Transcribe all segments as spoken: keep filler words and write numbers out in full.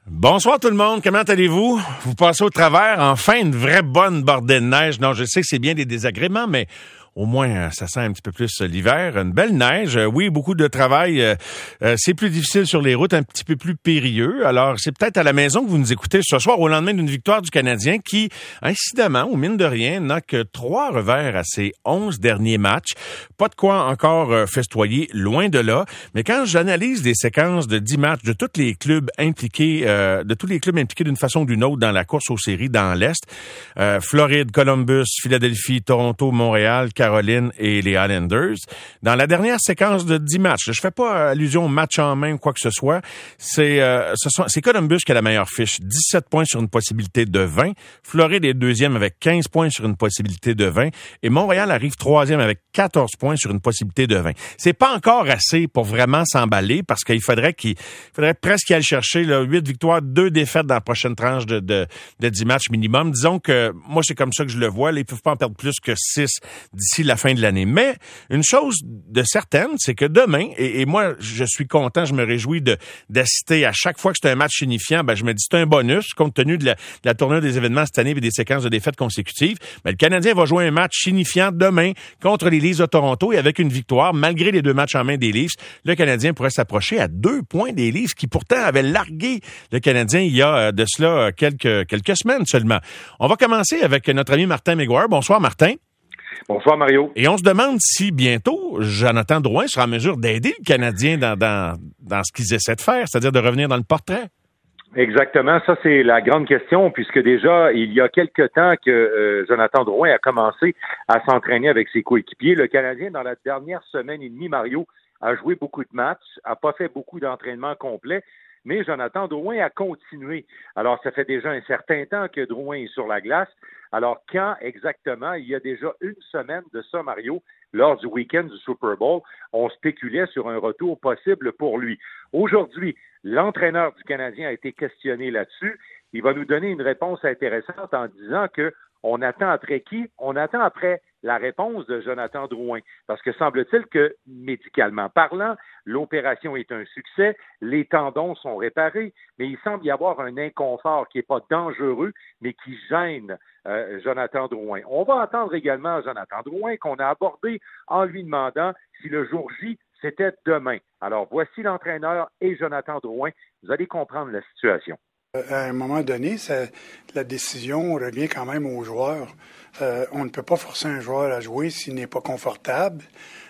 Bonsoir tout le monde, comment allez-vous? Vous passez au travers, enfin une vraie bonne bordée de neige. Non, je sais que c'est bien des désagréments, mais au moins ça sent un petit peu plus l'hiver. Une belle neige, oui, beaucoup de travail. Euh, euh, c'est plus difficile sur les routes, un petit peu plus périlleux. Alors, c'est peut-être à la maison que vous nous écoutez ce soir, au lendemain d'une victoire du Canadien qui, incidemment, ou mine de rien, n'a que trois revers à ses onze derniers matchs. Pas de quoi encore euh, festoyer, loin de là. Mais quand j'analyse des séquences de dix matchs de tous les clubs impliqués, euh, de tous les clubs impliqués d'une façon ou d'une autre dans la course aux séries dans l'Est, euh, Floride, Columbus, Philadelphie, Toronto, Montréal, Caroline et les Islanders. Dans la dernière séquence de dix matchs, je fais pas allusion au match en main ou quoi que ce soit, c'est, euh, ce sont, c'est Columbus qui a la meilleure fiche. dix-sept points sur une possibilité de vingt. Floride est deuxième avec quinze points sur une possibilité de vingt. Et Montréal arrive troisième avec quatorze points sur une possibilité de vingt. C'est pas encore assez pour vraiment s'emballer parce qu'il faudrait qu'il faudrait presque y aller chercher là, huit victoires, deux défaites dans la prochaine tranche de, de, de dix matchs minimum. Disons que moi, c'est comme ça que je le vois. Là, ils peuvent pas en perdre plus que six d'ici la fin de l'année. Mais une chose de certaine, c'est que demain, et, et moi, je suis content, je me réjouis de, d'assister à chaque fois que c'est un match signifiant, ben, je me dis c'est un bonus, compte tenu de la, de la tournure des événements cette année et des séquences de défaites consécutives. Mais le Canadien va jouer un match signifiant demain contre les Leafs de Toronto et avec une victoire, malgré les deux matchs en main des Leafs, le Canadien pourrait s'approcher à deux points des Leafs qui pourtant avaient largué le Canadien il y a de cela quelques, quelques semaines seulement. On va commencer avec notre ami Martin McGuire. Bonsoir Martin. Bonsoir, Mario. Et on se demande si bientôt Jonathan Drouin sera en mesure d'aider le Canadien dans, dans, dans ce qu'ils essaient de faire, c'est-à-dire de revenir dans le portrait. Exactement, ça c'est la grande question, puisque déjà, il y a quelque temps que euh, Jonathan Drouin a commencé à s'entraîner avec ses coéquipiers. Le Canadien, dans la dernière semaine et demie, Mario, a joué beaucoup de matchs, a pas fait beaucoup d'entraînements complets, mais Jonathan Drouin a continué. Alors, ça fait déjà un certain temps que Drouin est sur la glace. Alors, quand exactement? Il y a déjà une semaine de ça, Mario, lors du week-end du Super Bowl, on spéculait sur un retour possible pour lui. Aujourd'hui, l'entraîneur du Canadien a été questionné là-dessus. Il va nous donner une réponse intéressante en disant que on attend après qui? On attend après la réponse de Jonathan Drouin. Parce que semble-t-il que, médicalement parlant, l'opération est un succès, les tendons sont réparés, mais il semble y avoir un inconfort qui n'est pas dangereux, mais qui gêne euh, Jonathan Drouin. On va entendre également Jonathan Drouin qu'on a abordé en lui demandant si le jour J, c'était demain. Alors, voici l'entraîneur et Jonathan Drouin. Vous allez comprendre la situation. À un moment donné, ça, la décision revient quand même aux joueurs. Euh, on ne peut pas forcer un joueur à jouer s'il n'est pas confortable.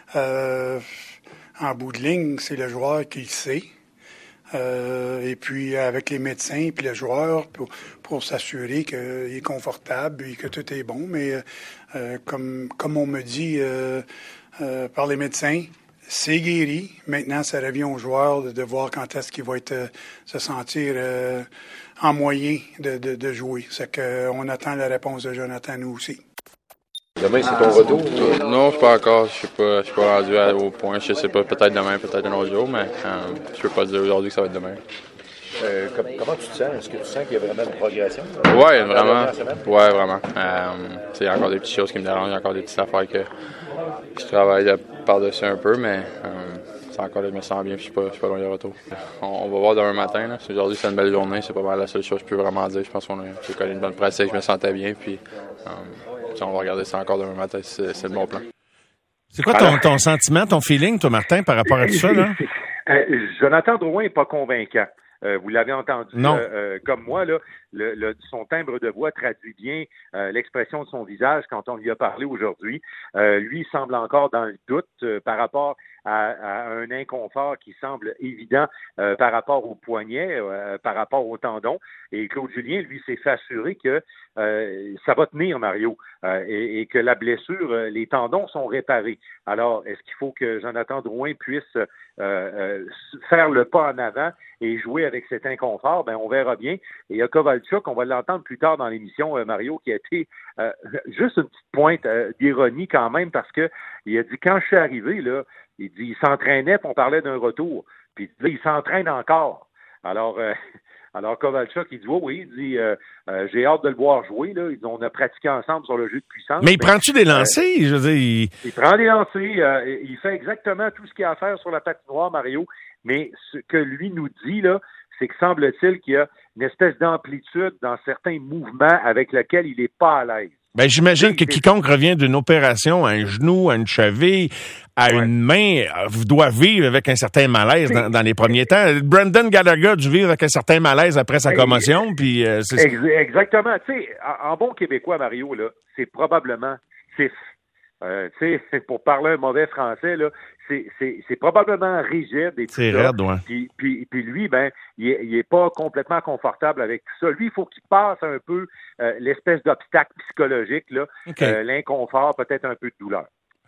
Euh, en bout de ligne, c'est le joueur qui le sait. Euh, et puis avec les médecins puis le joueur pour, pour s'assurer qu'il est confortable et que tout est bon. Mais euh, comme, comme on me dit euh, euh, par les médecins, c'est guéri. Maintenant, ça revient aux joueurs de, de voir quand est-ce qu'il va être, euh, se sentir euh, en moyen de, de, de jouer. C'est qu'on attend la réponse de Jonathan, nous aussi. Demain, c'est ton retour? Euh, non, je suis pas encore. Je suis pas, je suis pas rendu à, au point. Je sais pas, peut-être demain, peut-être un autre jour, mais euh, je peux pas dire aujourd'hui que ça va être demain. Euh, com- comment tu te sens? Est-ce que tu sens qu'il y a vraiment une progression? Oui, vraiment. Oui, vraiment. Euh, il y a encore des petites choses qui me dérangent, il y a encore des petites affaires que je travaille de, par-dessus un peu, mais euh, c'est encore, je me sens bien, puis je suis pas, je suis pas loin du retour. On, on va voir demain matin. Là. Aujourd'hui, c'est une belle journée, c'est pas mal la seule chose que je peux vraiment dire. Je pense qu'on a j'ai connu une bonne pratique, je me sentais bien, puis euh, on va regarder ça encore demain matin, c'est, c'est le bon plan. C'est quoi ton, Alors, ton sentiment, ton feeling, toi, Martin, par rapport à tout ça, là? Euh, Jonathan Drouin n'est pas convaincant. Euh, vous l'avez entendu euh, euh, comme moi, là, le, le, son timbre de voix traduit bien euh, l'expression de son visage quand on lui a parlé aujourd'hui. Euh, lui, il semble encore dans le doute euh, par rapport à, à un inconfort qui semble évident euh, par rapport au poignet, euh, par rapport au tendon. Et Claude Julien, lui, s'est fait assurer que euh, ça va tenir, Mario, euh, et, et que la blessure, euh, les tendons sont réparés. Alors, est-ce qu'il faut que Jonathan Drouin puisse euh, euh, faire le pas en avant et jouer avec cet inconfort? Ben, on verra bien. Et il y a Kovalchuk, on va l'entendre plus tard dans l'émission, euh, Mario, qui a été euh, juste une petite pointe euh, d'ironie quand même, parce que il a dit, quand je suis arrivé, là, il dit, il s'entraînait, puis on parlait d'un retour. Puis il dit, il s'entraîne encore. Alors, euh, alors Kovalchuk, il dit, oui, oui, il dit, euh, euh, j'ai hâte de le voir jouer, là. Il dit, on a pratiqué ensemble sur le jeu de puissance. Mais, mais prends-tu des lancers? Euh, je veux dire, il... il prend des lancers, euh, il fait exactement tout ce qu'il a à faire sur la patinoire, Mario. Mais ce que lui nous dit, là, c'est que semble-t-il qu'il y a une espèce d'amplitude dans certains mouvements avec lesquels il n'est pas à l'aise. Ben, j'imagine que quiconque revient d'une opération à un genou, à une cheville, à ouais. une main, doit vivre avec un certain malaise dans, dans les premiers temps. Brendan Gallagher a dû vivre avec un certain malaise après sa commotion. Puis, euh, c'est... Exactement. Tu sais, en, en bon québécois, Mario, là, c'est probablement, c'est, euh, tu sais, pour parler un mauvais français, là, c'est, c'est, c'est probablement rigide et tout c'est ça. raide, ouais. Puis, puis, puis lui, ben, il est, il est pas complètement confortable avec tout ça. Lui, il faut qu'il passe un peu euh, l'espèce d'obstacle psychologique, là, okay. euh, l'inconfort, peut-être un peu de douleur.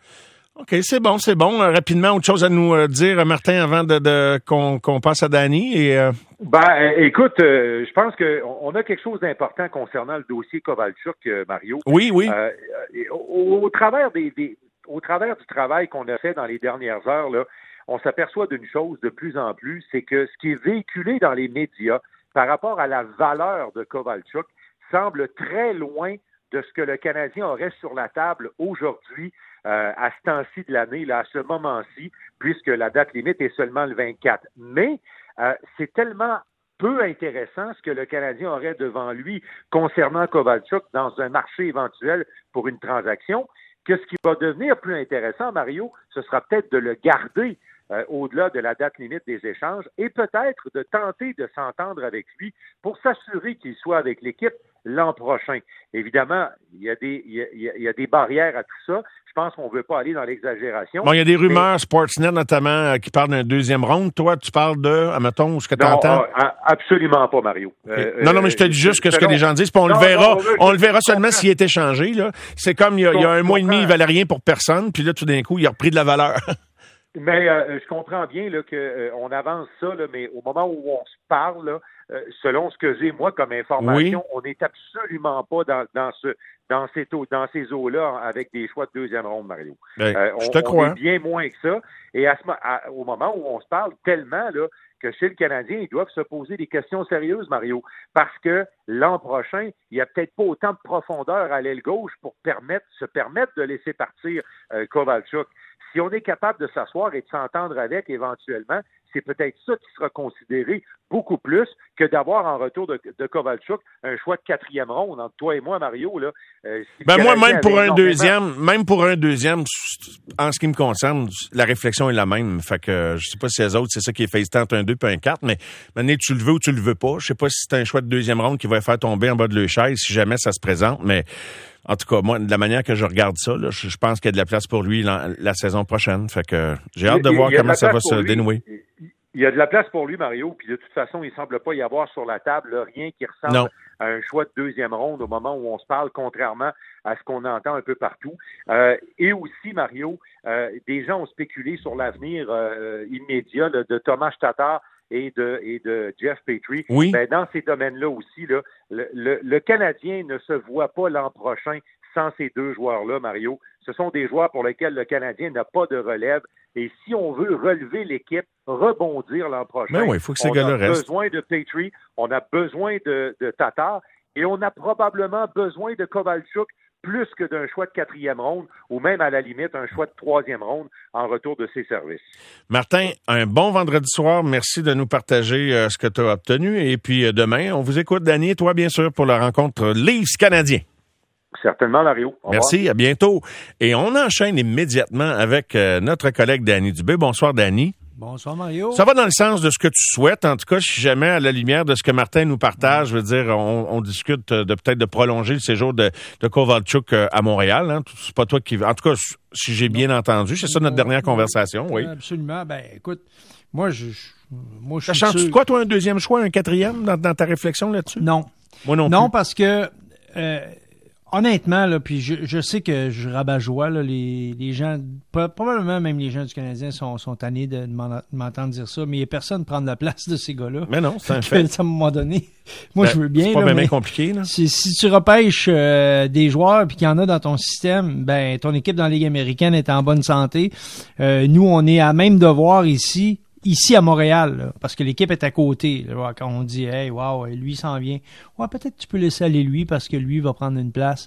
OK, c'est bon, c'est bon. Euh, rapidement, autre chose à nous euh, dire, Martin, avant de, de qu'on, qu'on passe à Danny. Et, euh... Ben, écoute, euh, je pense qu'on on a quelque chose d'important concernant le dossier Kovalchuk, euh, Mario. Oui, oui. Euh, au, au travers des, des Au travers du travail qu'on a fait dans les dernières heures, là, on s'aperçoit d'une chose de plus en plus, c'est que ce qui est véhiculé dans les médias par rapport à la valeur de Kovalchuk semble très loin de ce que le Canadien aurait sur la table aujourd'hui, euh, à ce temps-ci de l'année, là, à ce moment-ci, puisque la date limite est seulement le vingt-quatre. Mais euh, c'est tellement peu intéressant ce que le Canadien aurait devant lui concernant Kovalchuk dans un marché éventuel pour une transaction, que ce qui va devenir plus intéressant, Mario, ce sera peut-être de le garder euh, au-delà de la date limite des échanges et peut-être de tenter de s'entendre avec lui pour s'assurer qu'il soit avec l'équipe l'an prochain. Évidemment, il y a des, il y a, il y a des barrières à tout ça. Je pense qu'on ne veut pas aller dans l'exagération. Bon, il y a des rumeurs, mais... Sportsnet notamment, qui parlent d'un deuxième round. Toi, tu parles de, admettons, ce que tu entends? Non, absolument pas, Mario. Euh, non, non, mais je te dis juste que ce que les gens disent, puis on non, le verra, non, non, on le verra seulement s'il est échangé, là. C'est comme il y a, il y a un mois et demi, il valait rien pour personne, puis là, tout d'un coup, il a repris de la valeur. Mais euh, je comprends bien là, qu'on euh, avance ça, là, mais au moment où on se parle, là, euh, selon ce que j'ai, moi, comme information, oui. on n'est absolument pas dans, dans ce dans ces eaux, dans ces eaux-là avec des choix de deuxième ronde, Mario. Ben, euh, je on, te on crois. est bien moins que ça. Et à ce, à, au moment où on se parle tellement là, que chez le Canadien, ils doivent se poser des questions sérieuses, Mario, parce que l'an prochain, il n'y a peut-être pas autant de profondeur à l'aile gauche pour permettre, se permettre de laisser partir euh, Kovalchuk. Si on est capable de s'asseoir et de s'entendre avec éventuellement, c'est peut-être ça qui sera considéré beaucoup plus que d'avoir en retour de, de Kovalchuk un choix de quatrième ronde entre toi et moi, Mario. Là, euh, si ben moi, même pour un énormément... deuxième, même pour un deuxième, en ce qui me concerne, la réflexion est la même. Fait que je sais pas si les autres, c'est ça qui est fait entre un deux et un quatre, mais maintenant tu le veux ou tu le veux pas. Je sais pas si c'est un choix de deuxième ronde qui va faire tomber en bas de leur chaise si jamais ça se présente, mais en tout cas, moi, de la manière que je regarde ça, là, je, je pense qu'il y a de la place pour lui la, la saison prochaine. Fait que j'ai hâte de voir comment ça va se lui. dénouer. Il y a de la place pour lui, Mario, puis de toute façon, il semble pas y avoir sur la table là, rien qui ressemble non. à un choix de deuxième ronde au moment où on se parle, contrairement à ce qu'on entend un peu partout. Euh, et aussi, Mario, euh, des gens ont spéculé sur l'avenir euh, immédiat là, de Thomas Tatar et de, et de Jeff Petrie. Oui. Ben, dans ces domaines-là aussi, là, le, le, le Canadien ne se voit pas l'an prochain sans ces deux joueurs-là, Mario. Ce sont des joueurs pour lesquels le Canadien n'a pas de relève. Et si on veut relever l'équipe, rebondir l'an prochain, ben oui, faut que ces on gars-là a restent. besoin de Petrie, on a besoin de, de Tatar et on a probablement besoin de Kovalchuk plus que d'un choix de quatrième ronde ou même à la limite un choix de troisième ronde en retour de ses services. Martin, un bon vendredi soir. Merci de nous partager euh, ce que tu as obtenu. Et puis euh, demain, on vous écoute, Danny, et toi, bien sûr, pour la rencontre Leafs canadien. Certainement, Mario. Au Merci, revoir. à bientôt. Et on enchaîne immédiatement avec euh, notre collègue Danny Dubé. Bonsoir, Danny. Bonsoir, Mario. Ça va dans le sens de ce que tu souhaites. En tout cas, si jamais, à la lumière de ce que Martin nous partage, je veux dire, on, on discute de peut-être de prolonger le séjour de, de Kovalchuk à Montréal. Hein. C'est pas toi qui... En tout cas, si j'ai bien non. entendu, c'est ça notre non, dernière non, conversation, oui. Absolument. Ben, écoute, moi, je... Moi, je ça change-tu quoi, toi, un deuxième choix, un quatrième, dans, dans ta réflexion là-dessus? Non. Moi non, non plus. Parce que... Euh, honnêtement, là, puis je, je sais que je rabat-joie, là, les, les gens, probablement même les gens du Canadien sont, sont tannés de, de m'entendre dire ça, mais il n'y a personne prendre la place de ces gars-là. Mais non, c'est un fait. À un moment donné, moi, ben, je veux bien. C'est pas là, bien compliqué, là. Si, si tu repêches euh, des joueurs puis qu'il y en a dans ton système, ben ton équipe dans la Ligue américaine est en bonne santé. Euh, nous, on est à même devoir ici. Ici à Montréal, là, parce que l'équipe est à côté. Là, quand on dit « Hey, wow, lui s'en vient », ouais, peut-être tu peux laisser aller lui parce que lui va prendre une place.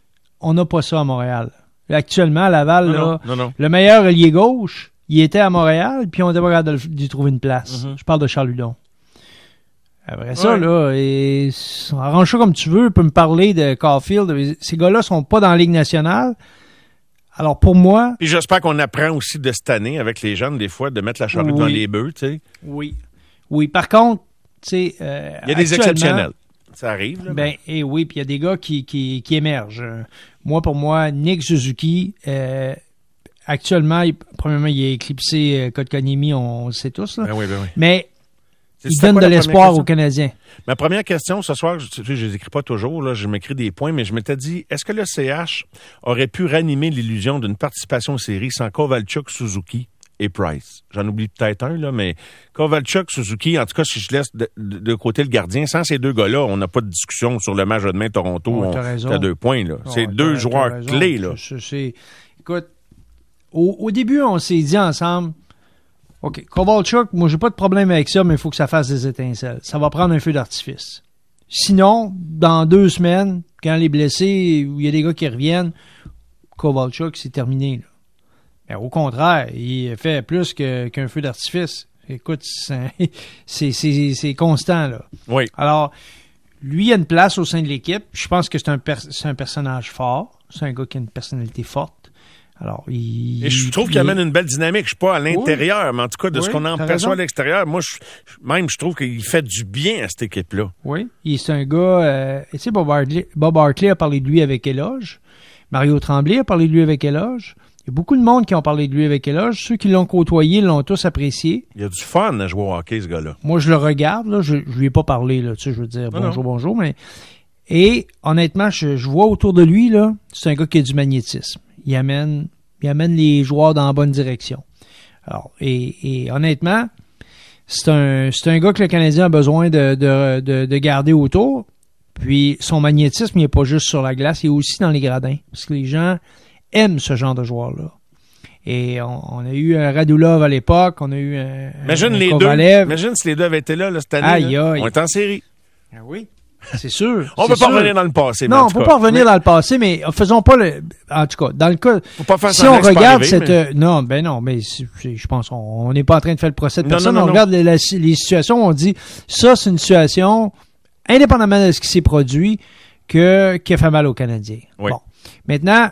On n'a pas ça à Montréal. Là, actuellement, à Laval, non, là, non, non. le meilleur ailier gauche, il était à Montréal, puis on était pas capable de lui trouver une place. Mm-hmm. Je parle de Charles Hudon. Après ça, ouais. là, et, arrange ça comme tu veux, peut me parler de Caulfield. Ces gars-là sont pas dans la Ligue nationale. Alors, pour moi... Puis j'espère qu'on apprend aussi de cette année, avec les jeunes, des fois, de mettre la charrue oui. devant les bœufs, tu sais. Oui. Oui, par contre, tu sais... Euh, il y a des exceptionnels. Ça arrive, là. Ben, et oui, puis il y a des gars qui, qui, qui émergent. Moi, pour moi, Nick Suzuki, euh, actuellement, il, premièrement, il a éclipsé euh, Kotkaniemi, on, on le sait tous, là. Ben oui, ben oui. Mais... C'est il donne de l'espoir aux Canadiens. Ma première question ce soir, je ne les écris pas toujours, là, je m'écris des points, mais je m'étais dit, est-ce que le C H aurait pu ranimer l'illusion d'une participation aux séries sans Kovalchuk, Suzuki et Price? J'en oublie peut-être un, là, mais Kovalchuk, Suzuki, en tout cas, si je laisse de, de, de côté le gardien, sans ces deux gars-là, on n'a pas de discussion sur le match de demain Toronto. Oh, on, t'as raison. t'as deux points, là. Oh, c'est deux joueurs clés, là. C'est, c'est, écoute, au, au début, on s'est dit ensemble, OK, Kovalchuk, moi, j'ai pas de problème avec ça, mais il faut que ça fasse des étincelles. Ça va prendre un feu d'artifice. Sinon, dans deux semaines, quand les blessés, ou il y a des gars qui reviennent, Kovalchuk, c'est terminé, là. Mais au contraire, il fait plus que, qu'un feu d'artifice. Écoute, c'est, c'est, c'est, c'est constant, là. Oui. Alors, lui, il a une place au sein de l'équipe. Je pense que c'est un, per- c'est un personnage fort. C'est un gars qui a une personnalité forte. Alors, il, Et je trouve qu'il amène une belle dynamique. Je suis pas à l'intérieur, oui. mais en tout cas, de oui, ce qu'on en perçoit à l'extérieur, moi, je, même, je trouve qu'il fait du bien à cette équipe-là. Oui. Il, c'est un gars, euh, tu sais, Bob Hartley, Bob Hartley a parlé de lui avec éloge. Mario Tremblay a parlé de lui avec éloge. Il y a beaucoup de monde qui ont parlé de lui avec éloge. Ceux qui l'ont côtoyé l'ont tous apprécié. Il y a du fun à jouer au hockey, ce gars-là. Moi, je le regarde, là. Je, je lui ai pas parlé, là. Tu sais, je veux dire, non, bonjour, non. bonjour, mais, et, honnêtement, je, je vois autour de lui, là, c'est un gars qui a du magnétisme. Il amène, il amène les joueurs dans la bonne direction. Alors, et, et honnêtement, c'est un, c'est un gars que le Canadien a besoin de, de, de, de garder autour. Puis, son magnétisme, il n'est pas juste sur la glace, il est aussi dans les gradins. Parce que les gens aiment ce genre de joueur-là. Et on, on a eu un Radulov à l'époque, on a eu un, imagine un les Kovalev. deux. Imagine si les deux avaient été là, là cette année. Aïe, là. aïe. On est en série. Ah oui, c'est sûr. On ne peut pas sûr. revenir dans le passé. Non, on ne peut pas revenir mais... dans le passé, mais faisons pas le... En tout cas, dans le cas... Faut pas faire si on regarde arriver, cette... mais... Non, ben non, mais c'est, c'est, je pense on n'est pas en train de faire le procès de non, personne. non, non, on non. regarde les, les, les situations, on dit, ça, c'est une situation, indépendamment de ce qui s'est produit, que, qui a fait mal aux Canadiens. Oui. Bon. Maintenant,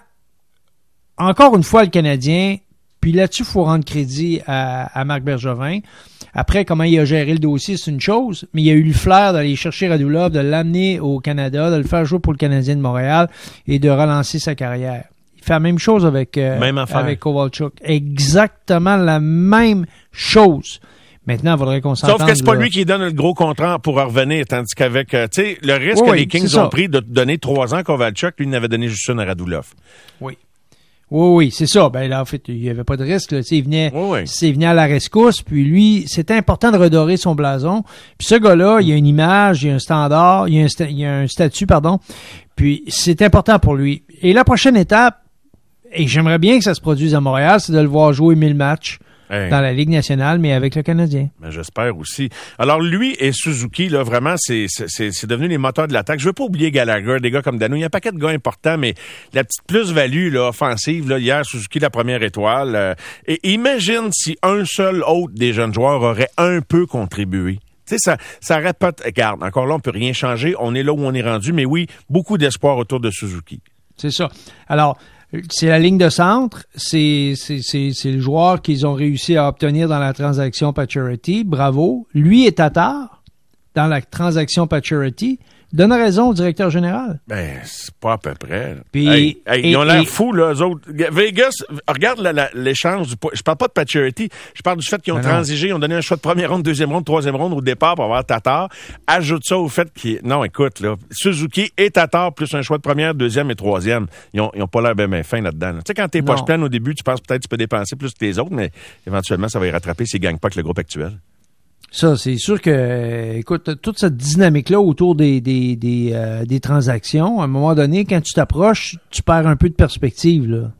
encore une fois, le Canadien, puis là-dessus, il faut rendre crédit à, à Marc Bergevin. Après, comment il a géré le dossier, c'est une chose, mais il a eu le flair d'aller chercher Radulov, de l'amener au Canada, de le faire jouer pour le Canadien de Montréal et de relancer sa carrière. Il fait la même chose avec, euh, même affaire. avec Kovalchuk. Exactement la même chose. Maintenant, il faudrait qu'on s'entende. Sauf que c'est pas là. lui qui donne le gros contrat pour revenir, tandis qu'avec, euh, tu sais, le risque Oui, que les Kings ont ça. pris de donner trois ans à Kovalchuk, lui, il n'avait donné juste une à Radulov. Oui. Oui, oui, c'est ça. Ben là, en fait, il n'y avait pas de risque. Là. Il venait, Oui, oui. il venait à la rescousse, puis lui, c'était important de redorer son blason. Puis ce gars-là, il y a une image, il y a un standard, il y a un, sta- il y a un statut, pardon. Puis c'est important pour lui. Et la prochaine étape, et j'aimerais bien que ça se produise à Montréal, c'est de le voir jouer mille matchs Hey. dans la Ligue nationale, mais avec le Canadien. Ben, j'espère aussi. Alors, lui et Suzuki, là, vraiment, c'est, c'est, c'est, c'est devenu les moteurs de l'attaque. Je veux pas oublier Gallagher, des gars comme Dano. Il y a un paquet de gars importants, mais la petite plus-value, là, offensive, là, hier, Suzuki, la première étoile. Euh, et imagine si un seul autre des jeunes joueurs aurait un peu contribué. Tu sais, ça, ça répète. Regarde, encore là, on peut rien changer. On est là où on est rendu, mais oui, beaucoup d'espoir autour de Suzuki. C'est ça. Alors, c'est la ligne de centre, c'est, c'est, c'est, c'est le joueur qu'ils ont réussi à obtenir dans la transaction Pacioretty. Bravo. Lui et Tatar, dans la transaction Pacioretty, donne raison au directeur général. Ben, c'est pas à peu près. Puis, hey, hey, et, ils ont l'air et, fous, là, eux autres. Vegas, regarde la, la, l'échange du... Je parle pas de Pacioretty, je parle du fait qu'ils ont transigé, ils ont donné un choix de première ronde, deuxième ronde, troisième ronde au départ pour avoir Tatar. Ajoute ça au fait qu'ils... Non, écoute, là, Suzuki et Tatar, plus un choix de première, deuxième et troisième. Ils ont, ils ont pas l'air bien, bien fins là-dedans. Là. Tu sais, quand t'es poche pleine au début, tu penses peut-être que tu peux dépenser plus que les autres, mais éventuellement, ça va y rattraper s'ils gagnent pas avec le groupe actuel. Ça, c'est sûr que, écoute, toute cette dynamique-là autour des des des, euh, des transactions, à un moment donné, quand tu t'approches, tu perds un peu de perspective, là.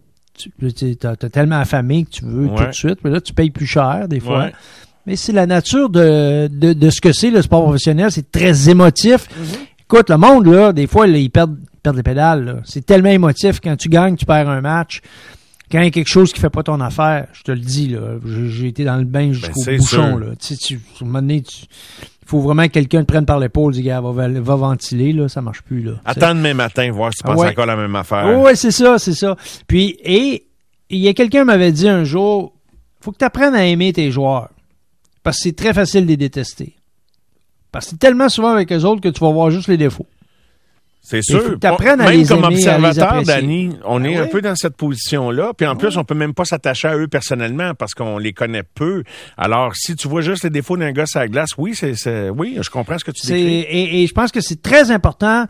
Tu as tellement affamé que tu veux ouais. tout de suite, mais là, tu payes plus cher, des fois. Ouais. Mais c'est la nature de, de, de ce que c'est, le sport professionnel. C'est très émotif. Mm-hmm. Écoute, le monde, là, des fois, là, ils perdent, ils perdent les pédales, là. C'est tellement émotif. Quand tu gagnes, tu perds un match. Quand il y a quelque chose qui fait pas ton affaire, je te le dis, là, j'ai, j'ai été dans le bain jusqu'au ben, bouchon, sûr. là. Tu sais, tu, à un moment donné, tu, faut vraiment que quelqu'un te prenne par l'épaule, dit, gars, va, va ventiler, là, ça marche plus, là. Attends demain matin, voir si tu ah, penses ouais. encore la même affaire. Oui, ouais, c'est ça, c'est ça. Puis, et, il y a quelqu'un qui m'avait dit un jour, faut que tu apprennes à aimer tes joueurs. Parce que c'est très facile de les détester. Parce que c'est tellement souvent avec eux autres que tu vas voir juste les défauts. C'est sûr. Faut que t'apprennes à même les comme aimer, observateur, à les apprécier. Danny, on est Ah un ouais? peu dans cette position-là. Puis en Ah plus, ouais. on peut même pas s'attacher à eux personnellement parce qu'on les connaît peu. Alors, si tu vois juste les défauts d'un gars sur la glace, oui, c'est, c'est oui, je comprends ce que tu dis. Et, et je pense que c'est très important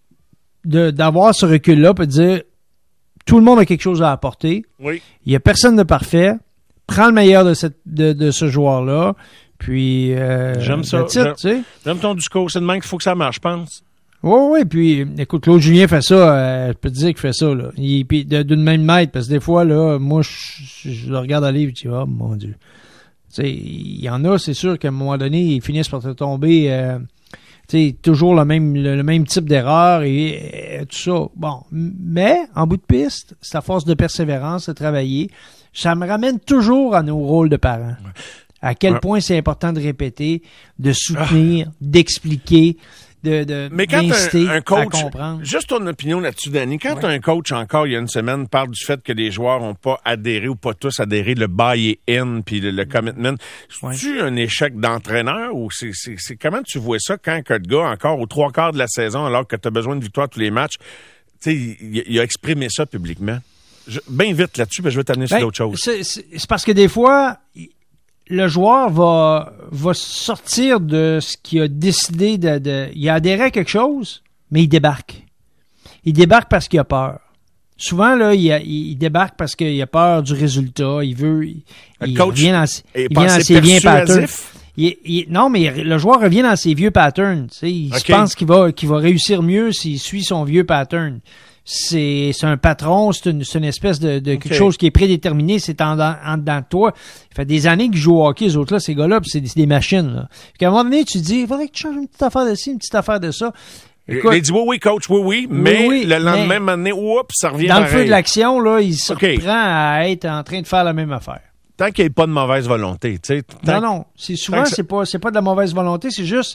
de, d'avoir ce recul-là pour dire tout le monde a quelque chose à apporter. Oui. Il n'y a personne de parfait. Prends le meilleur de, cette, de, de ce joueur-là. Puis, euh, J'aime ça. that's it, J'aime, tu sais. j'aime ton discours. C'est demain qu'il faut que ça marche, je pense. Oui, oui, puis écoute, Claude Julien fait ça, euh, je peux te dire qu'il fait ça, là. Il, puis de- d'une même maître, parce que des fois, là, moi, je, je le regarde aller et je dis, oh mon Dieu. Tu sais, il y en a, c'est sûr qu'à un moment donné, ils finissent par te tomber, euh, tu sais, toujours le même, le, le même type d'erreur et, et tout ça. Bon, mais, en bout de piste, c'est à force de persévérance, de travailler. Ça me ramène toujours à nos rôles de parents. À quel Ouais. point c'est important de répéter, de soutenir, d'expliquer, de, de Mais quand d'inciter un, un à coach, comprendre. juste ton opinion là-dessus, Danny, quand Ouais. un coach, encore il y a une semaine, parle du fait que les joueurs n'ont pas adhéré ou pas tous adhéré, le buy-in puis le, le commitment, c'est-tu un échec d'entraîneur ou c'est, c'est, c'est comment tu vois ça quand un gars, encore aux trois quarts de la saison, alors que tu as besoin de victoire tous les matchs, tu sais, il, il a exprimé ça publiquement? Je, bien vite là-dessus, puis je vais t'amener Ben, sur d'autres choses. C'est, c'est, c'est parce que des fois, le joueur va, va sortir de ce qu'il a décidé de, de... Il a adhéré à quelque chose, mais il débarque. Il débarque parce qu'il a peur. Souvent, là, il, a, il débarque parce qu'il a peur du résultat. Il veut... Il, Le il coach revient dans, est il vient dans passé ses vieux patterns. persuasif. Il, il, non, mais le joueur revient dans ses vieux patterns. Tu sais, il Okay. se pense qu'il va, qu'il va réussir mieux s'il suit son vieux pattern. C'est, c'est un patron, c'est une, c'est une espèce de, de quelque Okay. chose qui est prédéterminé, c'est en, en, en dedans de toi. Ça fait des années qu'ils jouent au hockey, les autres-là, ces gars-là, puis c'est, des- c'est des machines. Là. Puis à un moment donné, tu te dis, il faudrait que tu changes une petite affaire de ci, une petite affaire de ça. Écoute, il dit oui, oui, coach, oui, oui, mais oui, le lendemain, mais- moment donné, oups, ça revient dans le pareil. feu de l'action, là, il se Okay. reprend à être en train de faire la même affaire. Tant qu'il n'y ait pas de mauvaise volonté, tu sais. Non, tant- non. C'est souvent, tant que ça- c'est pas, c'est pas de la mauvaise volonté, c'est juste,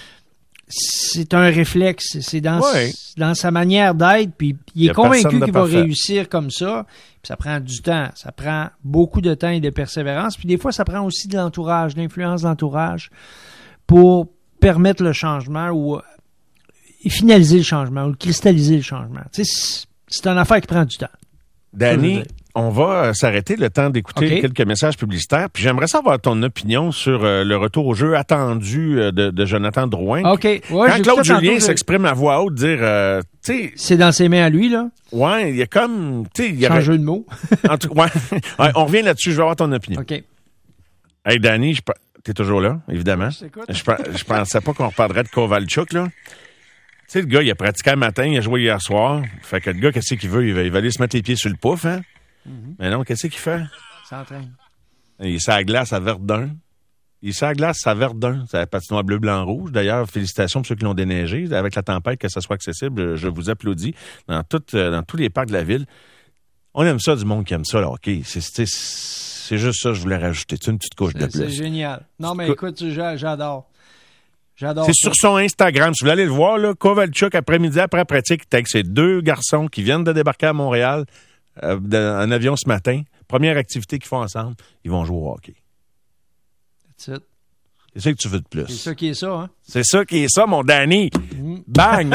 c'est un réflexe. C'est dans, Ouais. dans sa manière d'être, puis il Y est a convaincu personne de qu'il va parfait. réussir comme ça. Puis ça prend du temps. Ça prend beaucoup de temps et de persévérance. Puis des fois, ça prend aussi de l'entourage, de l'influence de l'entourage pour permettre le changement ou euh, finaliser le changement ou cristalliser le changement. Tu sais, c'est, c'est une affaire qui prend du temps. Danny, on va euh, s'arrêter le temps d'écouter OK. quelques messages publicitaires. Puis j'aimerais savoir ton opinion sur euh, le retour au jeu attendu euh, de, de Jonathan Drouin. OK. Ouais, Quand j'ai Claude écouté tantôt, Julien je- s'exprime à voix haute, dire, euh, tu sais, c'est dans ses mains à lui, là. ouais, il y a comme, tu sais, il y Sans aurait- jeu de mots. en tout- ouais. Ouais, on revient là-dessus, je veux avoir ton opinion. OK. Hey, Danny, je pe- t'es toujours là, évidemment. Je t'écoute. Je, pe- je pensais pas qu'on reparlerait de Kovalchuk, là. Tu sais, le gars, il a pratiqué un matin, il a joué hier soir. Fait que le gars, qu'est-ce qu'il veut? Il va, il va aller se mettre les pieds sur le pouf, hein? Mais non, qu'est-ce qu'il fait? S'entraîne. Il est sur la glace à Verdun. Il est sur la glace à Verdun. C'est la patinoire bleu, blanc, rouge. D'ailleurs, félicitations pour ceux qui l'ont déneigé. Avec la tempête, que ça soit accessible, je vous applaudis. Dans, toutes, dans tous les parcs de la ville. On aime ça, du monde qui aime ça, là, OK. C'est, c'est, c'est juste ça, je voulais rajouter. C'est une petite couche de C'est, c'est plus. génial. Non, mais Écoute- écoute, j'a- j'adore. J'adore. C'est ça. sur son Instagram. Si vous voulez aller le voir, là, Kovalchuk, après-midi, après pratique, il est avec ses deux garçons qui viennent de débarquer à Montréal, euh, d'un- en avion ce matin. Première activité qu'ils font ensemble, ils vont jouer au hockey. That's it. C'est ça que tu veux de plus. C'est ça qui est ça, hein? C'est ça qui est ça, mon Danny. Mm. Bang!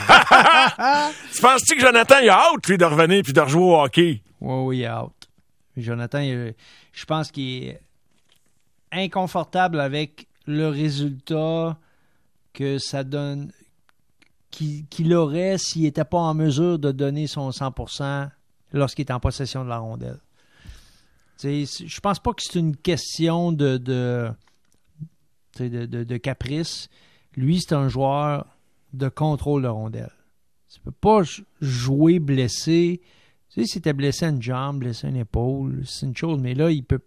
Tu penses-tu que Jonathan, il a hâte, lui, de revenir puis de rejouer au hockey? Oui, oui, il est out. Jonathan, il- je pense qu'il est inconfortable avec le résultat que ça donne, qu'il, qu'il aurait s'il n'était pas en mesure de donner son cent pour cent lorsqu'il est en possession de la rondelle. Tu sais, je pense pas que c'est une question de, de, tu sais, de, de, de caprice. Lui, c'est un joueur de contrôle de rondelle. Tu peux pas j- jouer blessé. Tu sais, s'il était blessé à une jambe, blessé à une épaule, c'est une chose, mais là, il peut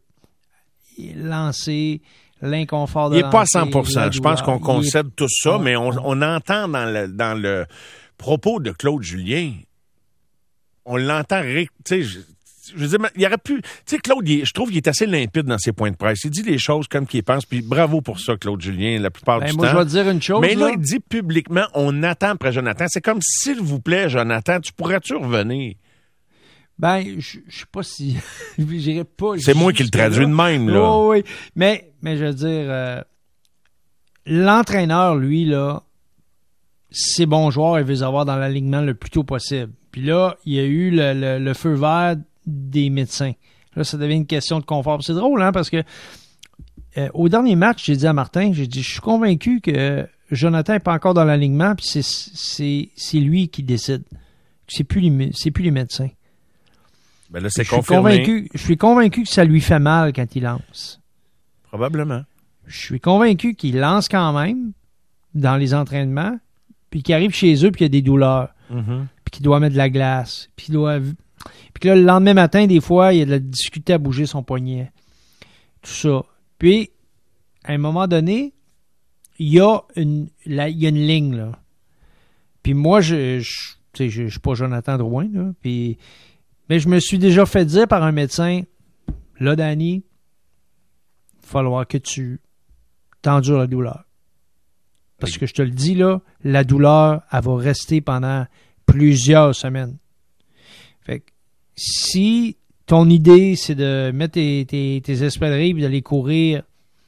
lancer l'inconfort de Il n'est pas à lancer, cent pour cent. la Je pense qu'on douleur. Il est- concède tout ça, on- mais on, on entend dans le, dans le propos de Claude Julien, on l'entend, ré- tu sais, je- je veux dire, il y aurait pu... Tu sais, Claude, il est, je trouve qu'il est assez limpide dans ses points de presse. Il dit les choses comme qu'il pense, puis bravo pour ça, Claude Julien, la plupart ben, du moi, temps. Moi, je vais te dire une chose. Mais là, là, il dit publiquement, on attend après Jonathan. C'est comme, s'il vous plaît, Jonathan, tu pourrais-tu revenir? Ben, je ne sais pas si... J'irais pas... C'est moi qui le traduis de même, là. Oh, oui, mais, mais je veux dire, euh, l'entraîneur, lui, là, ses bons joueurs, il veut les avoir dans l'alignement le plus tôt possible. Puis là, il y a eu le, le, le feu vert des médecins. Là, ça devient une question de confort. C'est drôle, hein, parce que euh, au dernier match, j'ai dit à Martin, j'ai dit, je suis convaincu que Jonathan n'est pas encore dans l'alignement, puis c'est, c'est, c'est lui qui décide. C'est plus les, c'est plus les médecins. Ben là, c'est je suis confirmé. Convaincu, je suis convaincu que ça lui fait mal quand il lance. Probablement. Je suis convaincu qu'il lance quand même dans les entraînements, puis qu'il arrive chez eux, puis qu'il y a des douleurs. Mm-hmm. Puis qu'il doit mettre de la glace, puis qu'il doit... Puis que là, le lendemain matin, des fois, il a de la difficulté à bouger son poignet. Tout ça. Puis, à un moment donné, il y a une, la, il y a une ligne, là. Puis moi, je je, je, je, je suis pas Jonathan Drouin, là. Puis, mais je me suis déjà fait dire par un médecin, là, Danny, il va falloir que tu t'endures la douleur. Parce que je te le dis, là, la douleur, elle va rester pendant plusieurs semaines. Fait que si ton idée, c'est de mettre tes, tes, tes espadrilles et d'aller courir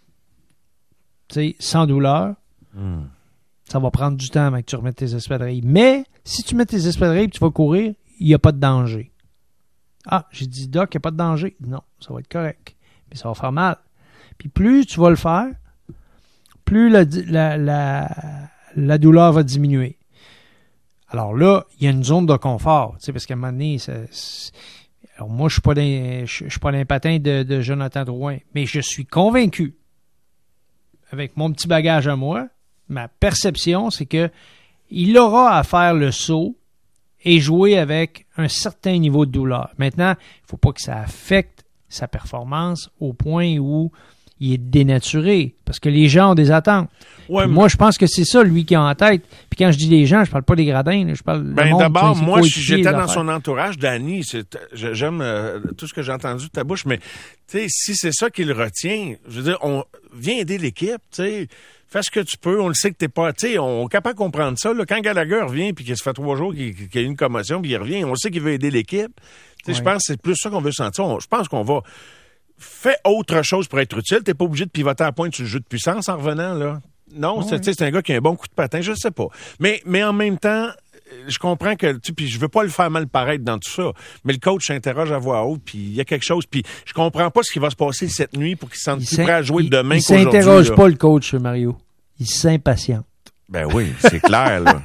sans douleur, mm. ça va prendre du temps avant que tu remettes tes espadrilles. Mais si tu mets tes espadrilles et tu vas courir, il n'y a pas de danger. Ah, j'ai dit, Doc, il n'y a pas de danger. Non, ça va être correct. Mais ça va faire mal. Puis plus tu vas le faire, plus la, la, la, la douleur va diminuer. Alors là, il y a une zone de confort, tu sais, parce qu'à un moment donné, ça, alors moi, je suis pas dans, je, je suis pas dans les patins de, de Jonathan Drouin, mais je suis convaincu, avec mon petit bagage à moi, ma perception, c'est que il aura à faire le saut et jouer avec un certain niveau de douleur. Maintenant, il ne faut pas que ça affecte sa performance au point où il est dénaturé, parce que les gens ont des attentes. Ouais, mais... Moi, je pense que c'est ça, lui, qui a en tête. Puis quand je dis les gens, je parle pas des gradins, là, je parle ben, du monde. D'abord, moi, si j'étais dans son entourage, Danny, c'est, j'aime euh, tout ce que j'ai entendu de ta bouche, mais si c'est ça qui le retient, je veux dire, on viens aider l'équipe, tu sais. Fais ce que tu peux, on le sait que t'es pas... Tu sais, on est capable de comprendre ça. Là. Quand Gallagher revient puis qu'il se fait trois jours qu'il, qu'il y a eu une commotion puis il revient, on sait qu'il veut aider l'équipe. Tu sais, je pense que c'est plus ça qu'on veut sentir. On, je pense qu'on va... Fais autre chose pour être utile. T'es pas obligé de pivoter à pointe sur le jeu de puissance en revenant, là. Non, ouais. c'est, c'est un gars qui a un bon coup de patin, je sais pas. Mais, mais en même temps, je comprends que, tu puis je veux pas le faire mal paraître dans tout ça, mais le coach s'interroge à voix haute, puis il y a quelque chose, puis je comprends pas ce qui va se passer cette nuit pour qu'il se sente il plus prêt à jouer il, demain il qu'aujourd'hui. Il s'interroge là. Pas le coach, Mario. Il s'impatiente. Ben oui, c'est clair, là.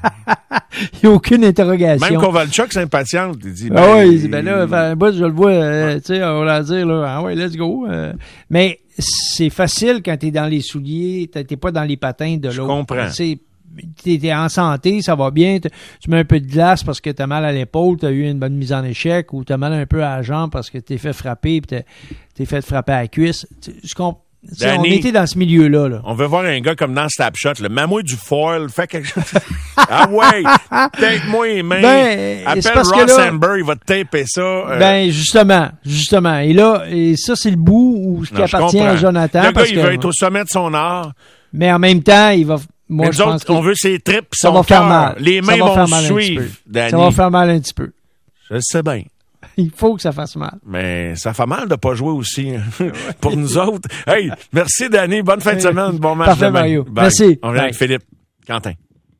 Il n'y a aucune interrogation. Même Kovalchuk s'impatiente. Il dit, ben, ah oui, il dit, ben là, ben, moi, je le vois, euh, tu sais, on va dire, là, ah ouais, let's go. Euh, mais c'est facile quand t'es dans les souliers, t'es pas dans les patins de l'autre. Je comprends. T'sais, t'es, t'es en santé, ça va bien, tu mets un peu de glace parce que t'as mal à l'épaule, t'as eu une bonne mise en échec, ou t'as mal un peu à la jambe parce que t'es fait frapper, puis t'es, t'es fait frapper à la cuisse. Je comprends. Danny, on était dans ce milieu-là. Là. On veut voir un gars comme dans Slapshot. Mets-moi du foil, fais quelque chose. Ah ouais, tape-moi les mains. Ben, appelle Ross Amber, il va te taper ça. Euh... Ben justement, justement. Et là, et ça, c'est le bout où ce qui non, appartient à Jonathan. Le parce gars, il que, veut être au sommet de son art. Mais en même temps, il va... Moi, mais je nous pense autres, on veut ses tripes et son son va faire cœur. Mal. Les mains vont suivre, Danny. Ça va faire mal un petit peu. Je sais bien. Il faut que ça fasse mal. Mais ça fait mal de pas jouer aussi pour nous autres. Hey, merci Danny. Bonne fin de semaine. Bon match Parfait, demain. Mario. Bye. Merci. On revient avec Philippe Quentin.